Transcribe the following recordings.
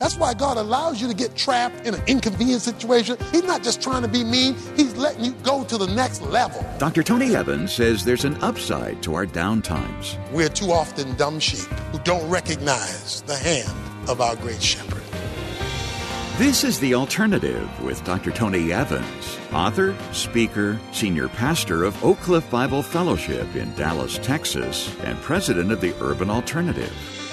That's why God allows you to get trapped in an inconvenient situation. He's not just trying to be mean. He's letting you go to the next level. Dr. Tony Evans says there's an upside to our down times. We're too often dumb sheep who don't recognize the hand of our great shepherd. This is The Alternative with Dr. Tony Evans, author, speaker, senior pastor of Oak Cliff Bible Fellowship in Dallas, Texas, and president of the Urban Alternative.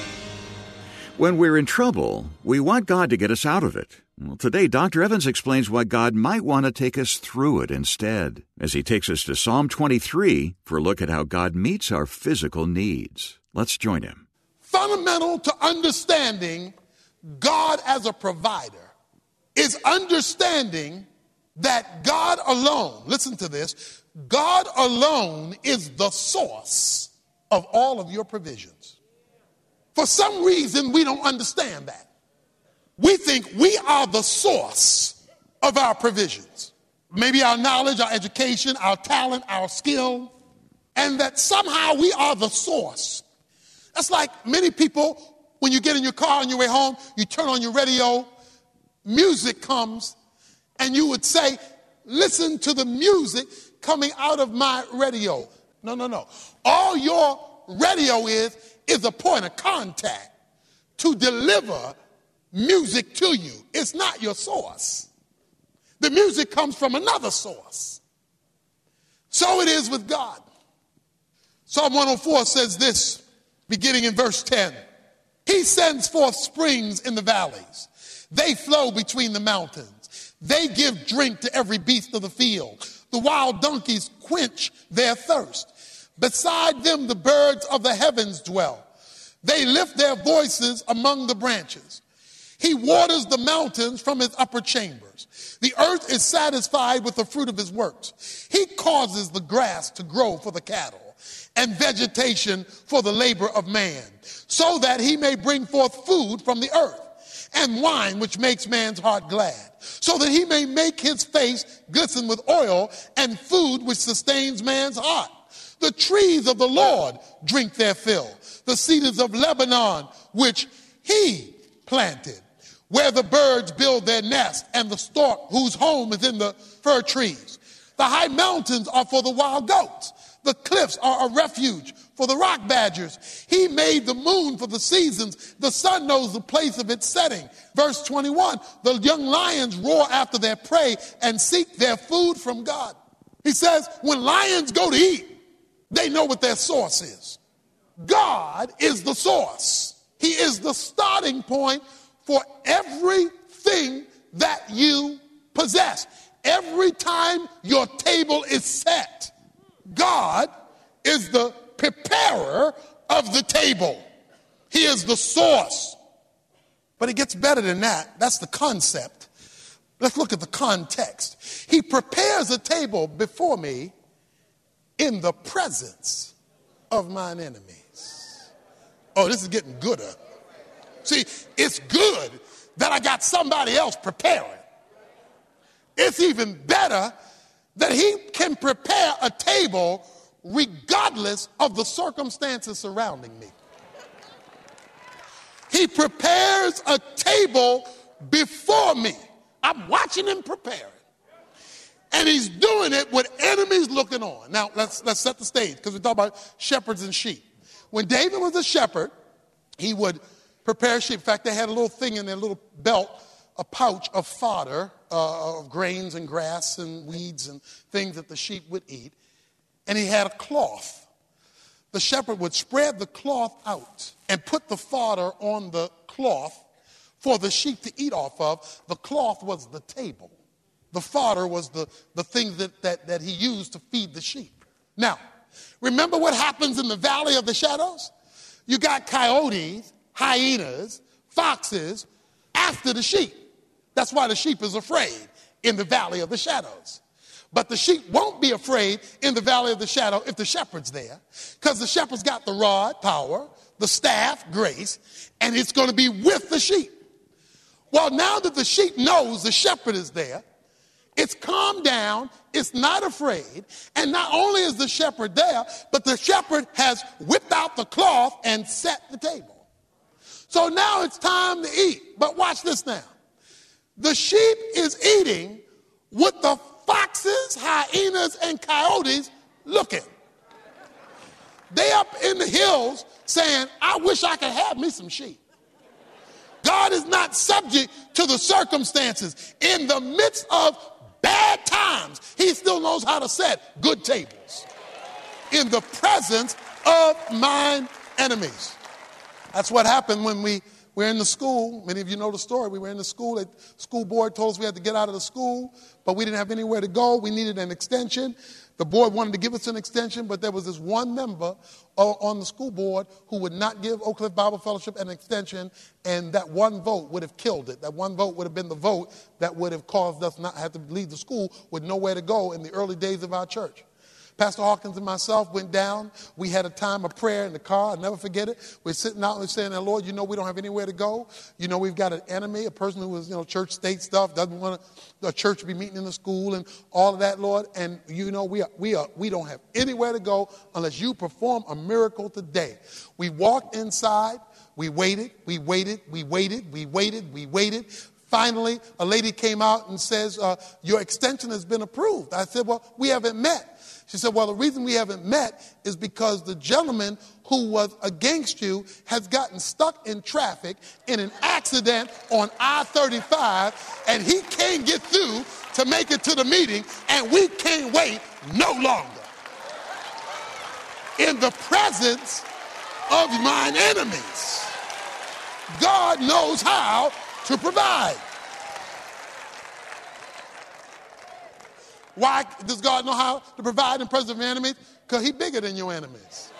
When we're in trouble, we want God to get us out of it. Well, today, Dr. Evans explains why God might want to take us through it instead, as he takes us to Psalm 23 for a look at how God meets our physical needs. Let's join him. Fundamental to understanding God as a provider is understanding that God alone, listen to this, God alone is the source of all of your provisions. For some reason, we don't understand that. We think we are the source of our provisions. Maybe our knowledge, our education, our talent, our skill, and that somehow we are the source. That's like many people, when you get in your car on your way home, you turn on your radio, music comes, and you would say, listen to the music coming out of my radio. No. All your radio is a point of contact to deliver music to you. It's not your source. The music comes from another source. So it is with God. Psalm 104 says this, beginning in verse 10. He sends forth springs in the valleys. They flow between the mountains. They give drink to every beast of the field. The wild donkeys quench their thirst. Beside them, the birds of the heavens dwell. They lift their voices among the branches. He waters the mountains from his upper chambers. The earth is satisfied with the fruit of his works. He causes the grass to grow for the cattle and vegetation for the labor of man, so that he may bring forth food from the earth and wine which makes man's heart glad, so that he may make his face glisten with oil and food which sustains man's heart. The trees of the Lord drink their fill, the cedars of Lebanon, which he planted, where the birds build their nest, and the stork whose home is in the fir trees. The high mountains are for the wild goats. The cliffs are a refuge for the rock badgers. He made the moon for the seasons. The sun knows the place of its setting. Verse 21, the young lions roar after their prey and seek their food from God. He says, when lions go to eat, they know what their source is. God is the source. He is the starting point for everything that you possess. Every time your table is set, God is the preparer of the table. He is the source. But it gets better than that. That's the concept. Let's look at the context. He prepares a table before me in the presence of mine enemies. Oh, this is getting gooder. See, it's good that I got somebody else preparing. It's even better that he can prepare a table regardless of the circumstances surrounding me. He prepares a table before me. I'm watching him prepare it. And he's doing it with enemies looking on. Now, let's set the stage, because we talk about shepherds and sheep. When David was a shepherd, he would prepare sheep. In fact, they had a little thing in their little belt, a pouch of fodder, of grains and grass and weeds and things that the sheep would eat. And he had a cloth. The shepherd would spread the cloth out and put the fodder on the cloth for the sheep to eat off of. The cloth was the table. The fodder was the thing that he used to feed the sheep. Now, remember what happens in the valley of the shadows? You got coyotes, hyenas, foxes after the sheep. That's why the sheep is afraid in the valley of the shadows. But the sheep won't be afraid in the valley of the shadow if the shepherd's there, because the shepherd's got the rod, power, the staff, grace, and it's going to be with the sheep. Well, now that the sheep knows the shepherd is there, it's calmed down, it's not afraid, and not only is the shepherd there, but the shepherd has whipped out the cloth and set the table. So now it's time to eat. But watch this now. The sheep is eating with the foxes, hyenas, and coyotes looking. They up in the hills saying, I wish I could have me some sheep. God is not subject to the circumstances. In the midst of bad times, he still knows how to set good tables in the presence of mine enemies. That's what happened when we were in the school. Many of you know the story. We were in the school. The school board told us we had to get out of the school, but we didn't have anywhere to go. We needed an extension. The board wanted to give us an extension, but there was this one member on the school board who would not give Oak Cliff Bible Fellowship an extension, and that one vote would have killed it. That one vote would have been the vote that would have caused us not have to leave the school with nowhere to go in the early days of our church. Pastor Hawkins and myself went down. We had a time of prayer in the car. I'll never forget it. We're sitting out and we're saying, Lord, you know we don't have anywhere to go. You know we've got an enemy, a person who was, church state stuff, doesn't want the church to be meeting in the school and all of that, Lord. And we don't have anywhere to go unless you perform a miracle today. We walked inside. We waited. Finally, a lady came out and says, your extension has been approved. I said, well, we haven't met. She said, well, the reason we haven't met is because the gentleman who was against you has gotten stuck in traffic in an accident on I-35, and he can't get through to make it to the meeting, and we can't wait no longer. In the presence of mine enemies, God knows how to provide. Why does God know how to provide in presence of your enemies? Because he's bigger than your enemies.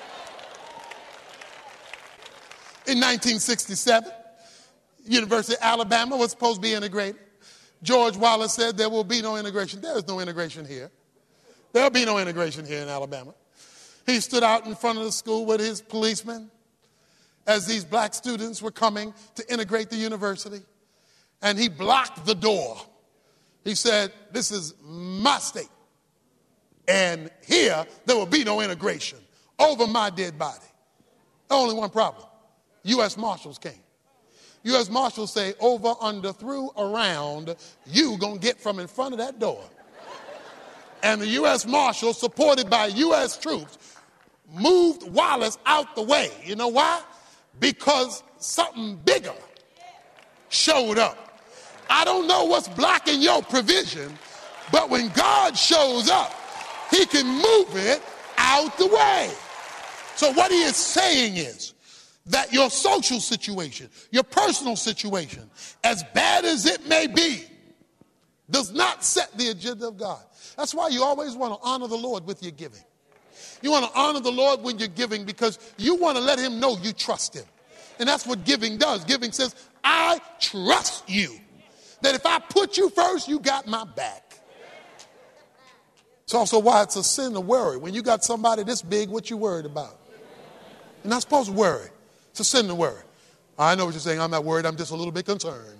In 1967, University of Alabama was supposed to be integrated. George Wallace said there will be no integration. There is no integration here. There will be no integration here in Alabama. He stood out in front of the school with his policemen as these black students were coming to integrate the university, and he blocked the door. He said, this is my state, and here there will be no integration over my dead body. Only one problem. U.S. Marshals came. U.S. Marshals say, over, under, through, around, you gonna get from in front of that door. And the U.S. Marshals, supported by U.S. troops, moved Wallace out the way. You know why? Because something bigger showed up. I don't know what's blocking your provision, but when God shows up, he can move it out the way. So what he is saying is that your social situation, your personal situation, as bad as it may be, does not set the agenda of God. That's why you always want to honor the Lord with your giving. You want to honor the Lord when you're giving because you want to let him know you trust him. And that's what giving does. Giving says, I trust you. That if I put you first, you got my back. It's also why it's a sin to worry. When you got somebody this big, what you worried about? You're not supposed to worry. It's a sin to worry. I know what you're saying. I'm not worried. I'm just a little bit concerned.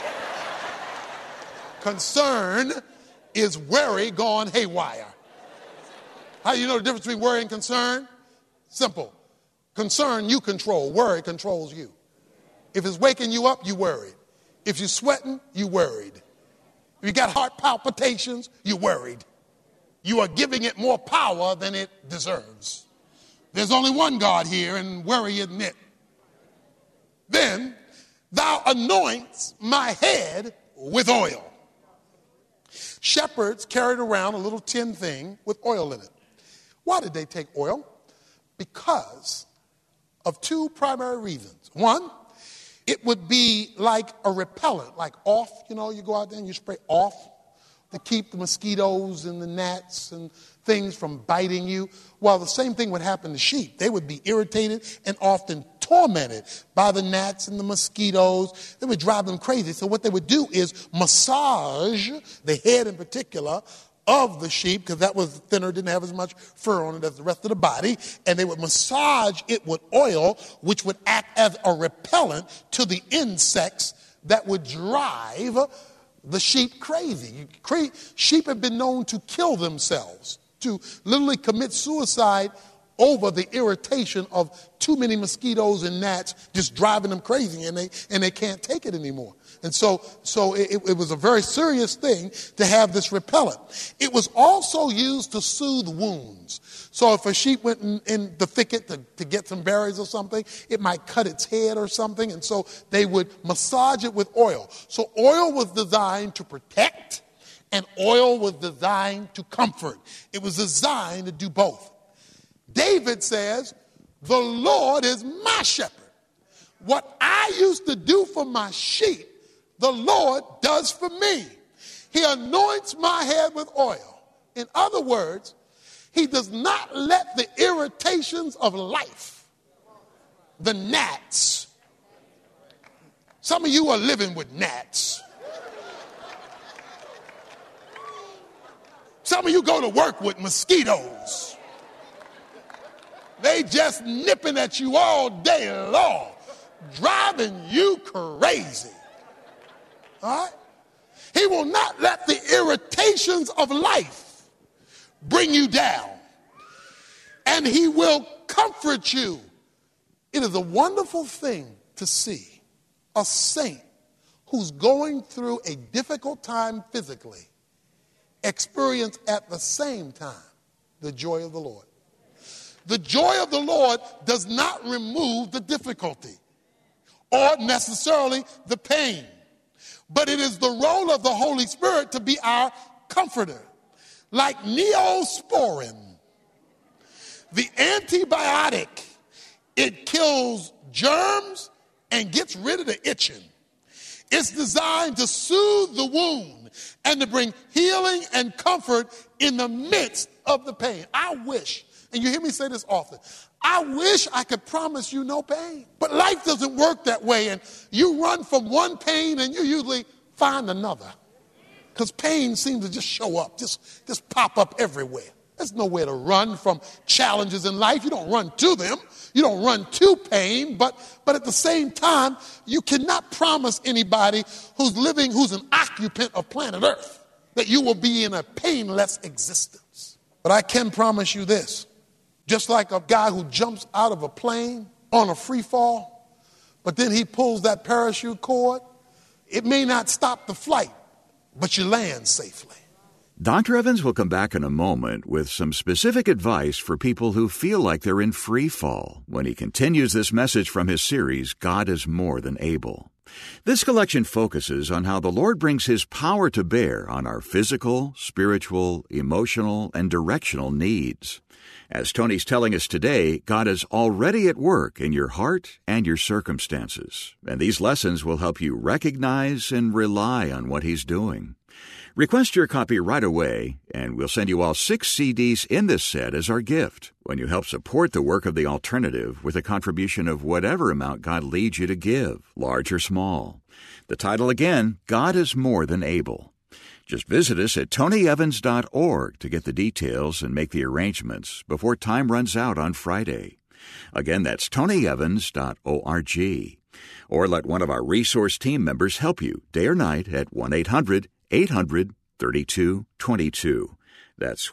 Concern is worry gone haywire. How do you know the difference between worry and concern? Simple. Concern you control. Worry controls you. If it's waking you up, you worried. If you're sweating, you worried. If you got heart palpitations, you worried. You are giving it more power than it deserves. There's only one God here, and worry isn't it. Then thou anoints my head with oil. Shepherds carried around a little tin thing with oil in it. Why did they take oil? Because of two primary reasons. One, it would be like a repellent, like off, you go out there and you spray off to keep the mosquitoes and the gnats and things from biting you. Well, the same thing would happen to sheep. They would be irritated and often tormented by the gnats and the mosquitoes. They would drive them crazy. So what they would do is massage the head in particular of the sheep, because that was thinner, didn't have as much fur on it as the rest of the body, and they would massage it with oil, which would act as a repellent to the insects that would drive the sheep crazy. Sheep have been known to kill themselves, to literally commit suicide over the irritation of too many mosquitoes and gnats just driving them crazy, and they can't take it anymore. And so it was a very serious thing to have this repellent. It was also used to soothe wounds. So if a sheep went in the thicket to get some berries or something, it might cut its head or something, and so they would massage it with oil. So oil was designed to protect, and oil was designed to comfort. It was designed to do both. David says, the Lord is my shepherd. What I used to do for my sheep, the Lord does for me. He anoints my head with oil. In other words, he does not let the irritations of life, the gnats. Some of you are living with gnats. Some of you go to work with mosquitoes. They just nipping at you all day long, driving you crazy. All right? He will not let the irritations of life bring you down. And he will comfort you. It is a wonderful thing to see a saint who's going through a difficult time physically experience at the same time the joy of the Lord. The joy of the Lord does not remove the difficulty or necessarily the pain, but it is the role of the Holy Spirit to be our comforter. Like Neosporin, the antibiotic, it kills germs and gets rid of the itching. It's designed to soothe the wound and to bring healing and comfort in the midst of the pain. I wish, and you hear me say this often, I wish I could promise you no pain. But life doesn't work that way, and you run from one pain and you usually find another. Because pain seems to just show up, just pop up everywhere. There's nowhere to run from challenges in life. You don't run to them. You don't run to pain. But at the same time, you cannot promise anybody who's an occupant of planet Earth that you will be in a painless existence. But I can promise you this. Just like a guy who jumps out of a plane on a free fall, but then he pulls that parachute cord, it may not stop the flight, but you land safely. Dr. Evans will come back in a moment with some specific advice for people who feel like they're in free fall when he continues this message from his series, God is More Than Able. This collection focuses on how the Lord brings His power to bear on our physical, spiritual, emotional, and directional needs. As Tony's telling us today, God is already at work in your heart and your circumstances, and these lessons will help you recognize and rely on what He's doing. Request your copy right away, and we'll send you all 6 CDs in this set as our gift when you help support the work of The Alternative with a contribution of whatever amount God leads you to give, large or small. The title again, God is More Than Able. Just visit us at tonyevans.org to get the details and make the arrangements before time runs out on Friday. Again, that's tonyevans.org. Or let one of our resource team members help you day or night at 1-800-800-3222. That's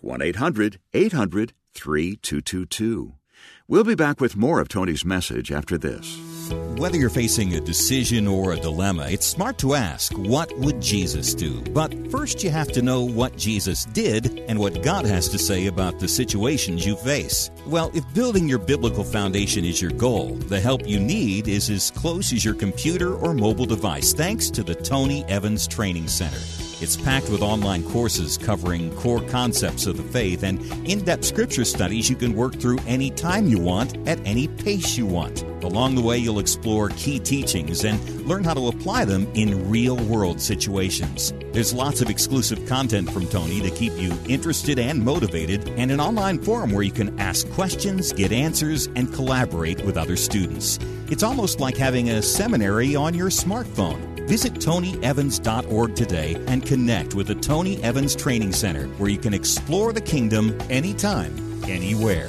1-800-800-3222. We'll be back with more of Tony's message after this. Whether you're facing a decision or a dilemma, it's smart to ask, what would Jesus do? But first you have to know what Jesus did and what God has to say about the situations you face. Well, if building your biblical foundation is your goal, the help you need is as close as your computer or mobile device, thanks to the Tony Evans Training Center. It's packed with online courses covering core concepts of the faith and in-depth scripture studies you can work through any time you want, at any pace you want. Along the way, you'll explore key teachings and learn how to apply them in real-world situations. There's lots of exclusive content from Tony to keep you interested and motivated, and an online forum where you can ask questions, get answers, and collaborate with other students. It's almost like having a seminary on your smartphone. Visit tonyevans.org today and connect with the Tony Evans Training Center, where you can explore the kingdom anytime, anywhere.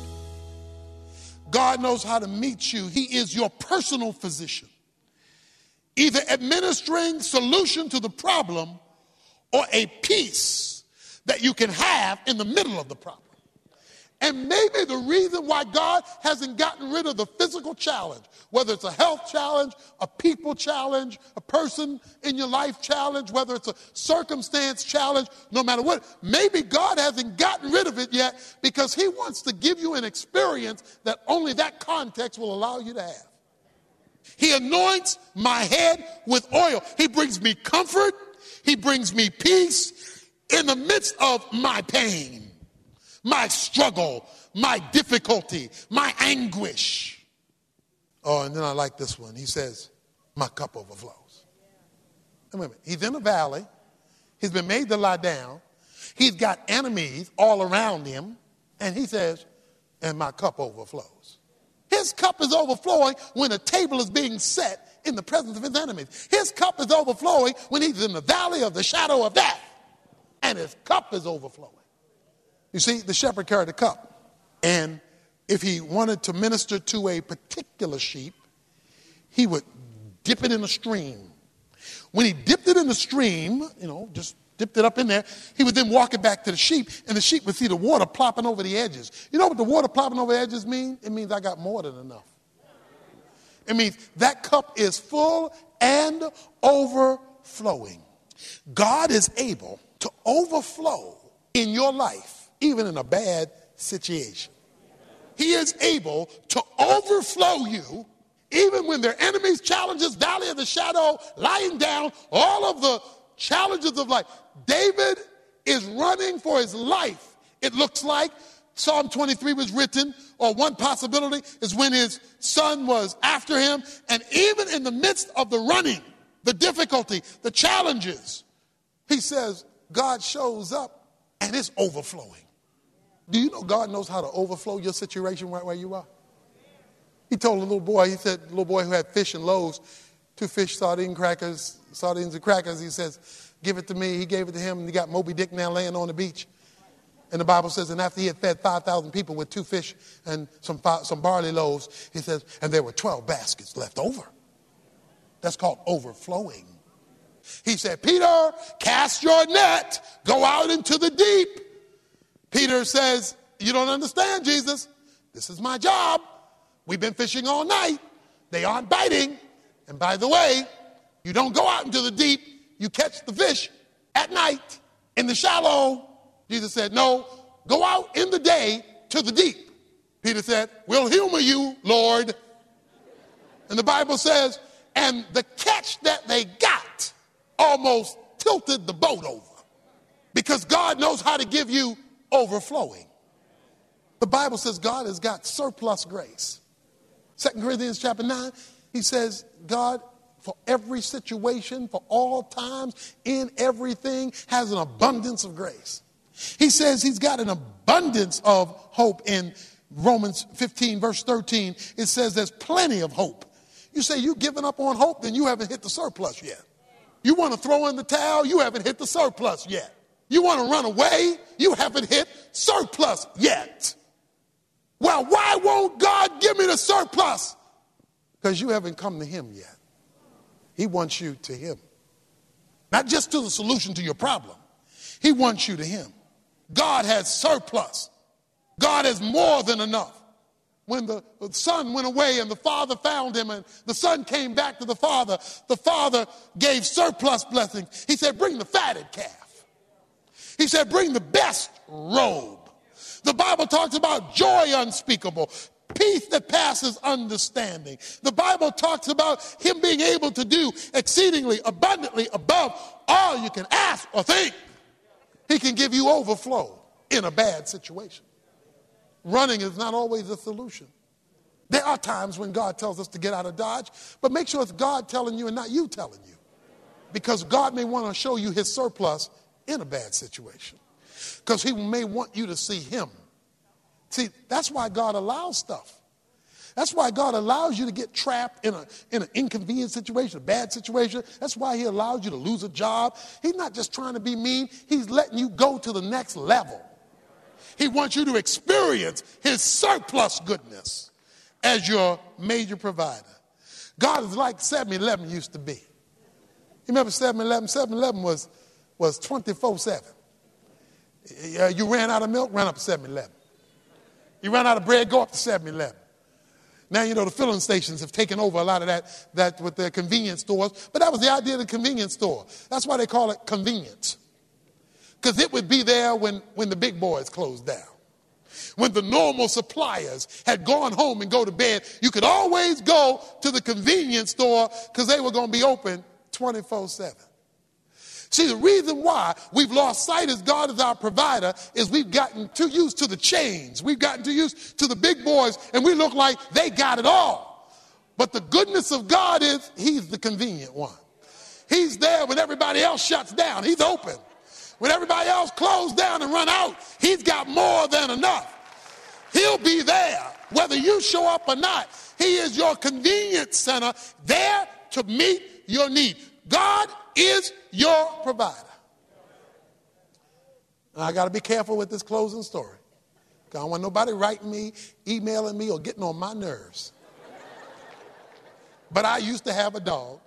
God knows how to meet you. He is your personal physician, either administering solution to the problem or a peace that you can have in the middle of the problem. And maybe the reason why God hasn't gotten rid of the physical challenge, whether it's a health challenge, a people challenge, a person in your life challenge, whether it's a circumstance challenge, no matter what, maybe God hasn't gotten rid of it yet because he wants to give you an experience that only that context will allow you to have. He anoints my head with oil. He brings me comfort. He brings me peace in the midst of my pain, my struggle, my difficulty, my anguish. Oh, and then I like this one. He says, my cup overflows. And wait a minute. He's in a valley. He's been made to lie down. He's got enemies all around him. And he says, and my cup overflows. His cup is overflowing when a table is being set in the presence of his enemies. His cup is overflowing when he's in the valley of the shadow of death. And his cup is overflowing. You see, the shepherd carried a cup. And if he wanted to minister to a particular sheep, he would dip it in a stream. When he dipped it in the stream, just dipped it up in there, he would then walk it back to the sheep, and the sheep would see the water plopping over the edges. You know what the water plopping over the edges means? It means I got more than enough. It means that cup is full and overflowing. God is able to overflow in your life, even in a bad situation. He is able to overflow you, even when there are enemies, challenges, valley of the shadow, lying down, all of the challenges of life. David is running for his life. It looks like Psalm 23 was written, or one possibility is when his son was after him. And even in the midst of the running, the difficulty, the challenges, he says, God shows up and it's overflowing. Do you know God knows how to overflow your situation right where you are? He told a little boy, the little boy who had fish and loaves, 2 fish, sardines and crackers, he says, give it to me. He gave it to him, and he got Moby Dick now laying on the beach. And the Bible says, and after he had fed 5,000 people with 2 fish and some barley loaves, he says, and there were 12 baskets left over. That's called overflowing. He said, Peter, cast your net, go out into the deep. Peter says, you don't understand, Jesus. This is my job. We've been fishing all night. They aren't biting. And by the way, you don't go out into the deep. You catch the fish at night in the shallow. Jesus said, no, go out in the day to the deep. Peter said, we'll humor you, Lord. And the Bible says, and the catch that they got almost tilted the boat over, because God knows how to give you overflowing. The Bible says God has got surplus grace. 2 Corinthians chapter 9, he says, God, for every situation, for all times, in everything, has an abundance of grace. He says he's got an abundance of hope. In Romans 15, verse 13, it says there's plenty of hope. You say you've given up on hope, then you haven't hit the surplus yet. You want to throw in the towel, you haven't hit the surplus yet. You want to run away, you haven't hit surplus yet. Well, why won't God give me the surplus? Because you haven't come to him yet. He wants you to him. Not just to the solution to your problem. He wants you to him. God has surplus. God has more than enough. When the son went away and the father found him and the son came back to the father gave surplus blessings. He said, bring the fatted calf. He said, bring the best robe. The Bible talks about joy unspeakable, peace that passes understanding. The Bible talks about him being able to do exceedingly abundantly above all you can ask or think. He can give you overflow in a bad situation. Running is not always a solution. There are times when God tells us to get out of Dodge, but make sure it's God telling you and not you telling you. Because God may want to show you his surplus in a bad situation. Because he may want you to see him. See, that's why God allows stuff. That's why God allows you to get trapped in an inconvenient situation, a bad situation. That's why he allows you to lose a job. He's not just trying to be mean. He's letting you go to the next level. He wants you to experience his surplus goodness as your major provider. God is like 7-Eleven used to be. You remember 7-Eleven? 7-Eleven was 24/7. You ran out of milk, ran up to 7-Eleven. You run out of bread, go up to 7-Eleven. Now, you know, the filling stations have taken over a lot of that with their convenience stores. But that was the idea of the convenience store. That's why they call it convenience. Because it would be there when the big boys closed down. When the normal suppliers had gone home and go to bed, you could always go to the convenience store because they were going to be open 24/7. See, the reason why we've lost sight as God is our provider is we've gotten too used to the chains. We've gotten too used to the big boys, and we look like they got it all. But the goodness of God is he's the convenient one. He's there when everybody else shuts down. He's open. When everybody else closed down and run out, he's got more than enough. He'll be there whether you show up or not. He is your convenience center there to meet your need. God is your provider. Now, I got to be careful with this closing story. I don't want nobody writing me, emailing me, or getting on my nerves. But I used to have a dog.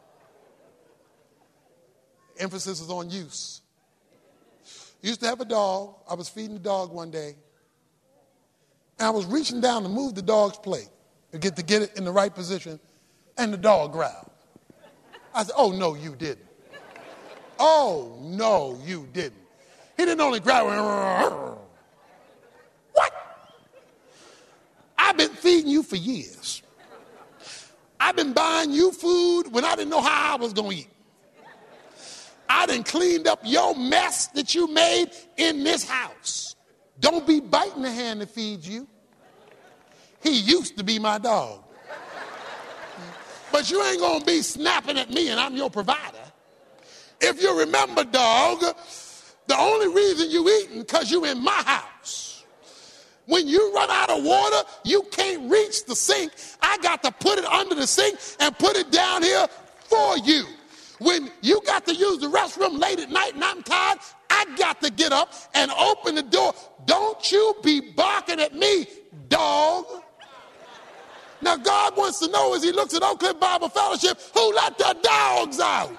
Emphasis is on use. Used to have a dog. I was feeding the dog one day. And I was reaching down to move the dog's plate to get it in the right position, and the dog growled. I said, oh, no, you didn't. Oh, no, you didn't. He didn't only growl. What? I've been feeding you for years. I've been buying you food when I didn't know how I was going to eat. I done cleaned up your mess that you made in this house. Don't be biting the hand that feeds you. He used to be my dog. But you ain't going to be snapping at me and I'm your provider. If you remember, dog, the only reason you eating because you in my house. When you run out of water, you can't reach the sink. I got to put it under the sink and put it down here for you. When you got to use the restroom late at night and I'm tired, I got to get up and open the door. Don't you be barking at me, dog. Now, God wants to know as he looks at Oak Cliff Bible Fellowship, who let the dogs out?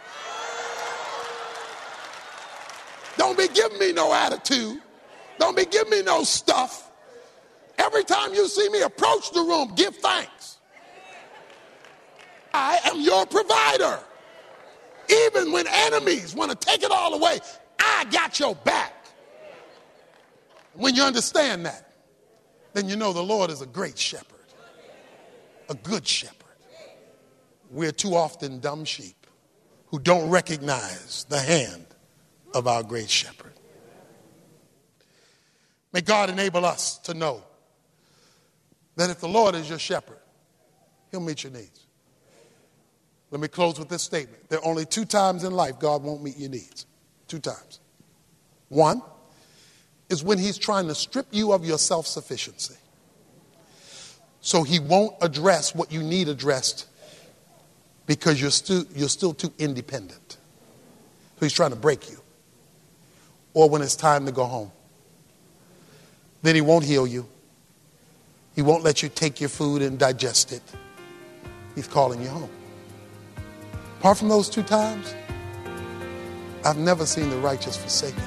Don't be giving me no attitude. Don't be giving me no stuff. Every time you see me approach the room, give thanks. I am your provider. Even when enemies want to take it all away, I got your back. When you understand that, then you know the Lord is a great shepherd, a good shepherd. We're too often dumb sheep who don't recognize the hand of our great shepherd. May God enable us to know that if the Lord is your shepherd, he'll meet your needs. Let me close with this statement. There are only 2 times in life God won't meet your needs. 2 times. One is when he's trying to strip you of your self-sufficiency. So he won't address what you need addressed because you're still too independent. So he's trying to break you. Or when it's time to go home. Then he won't heal you. He won't let you take your food and digest it. He's calling you home. Apart from those 2 times, I've never seen the righteous forsaken.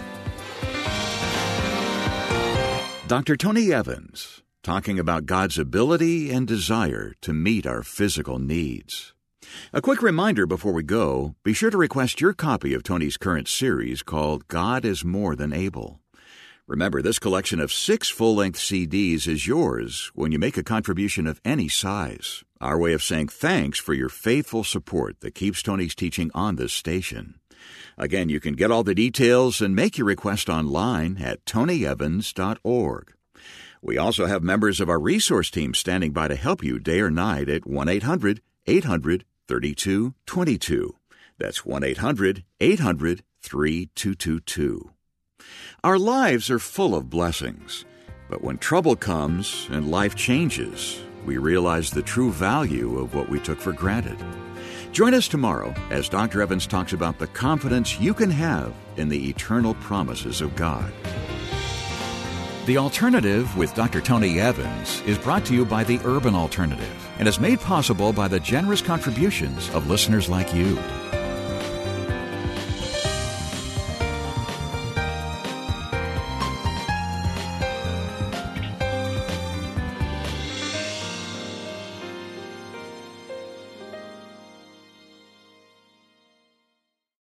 Dr. Tony Evans, talking about God's ability and desire to meet our physical needs. A quick reminder before we go, be sure to request your copy of Tony's current series called God is More Than Able. Remember, this collection of 6 full-length CDs is yours when you make a contribution of any size. Our way of saying thanks for your faithful support that keeps Tony's teaching on this station. Again, you can get all the details and make your request online at tonyevans.org. We also have members of our resource team standing by to help you day or night at 1-800-800-3222. That's 1-800-800-3222. Our lives are full of blessings, but when trouble comes and life changes, we realize the true value of what we took for granted. Join us tomorrow as Dr. Evans talks about the confidence you can have in the eternal promises of God. The Alternative with Dr. Tony Evans is brought to you by the Urban Alternative and is made possible by the generous contributions of listeners like you.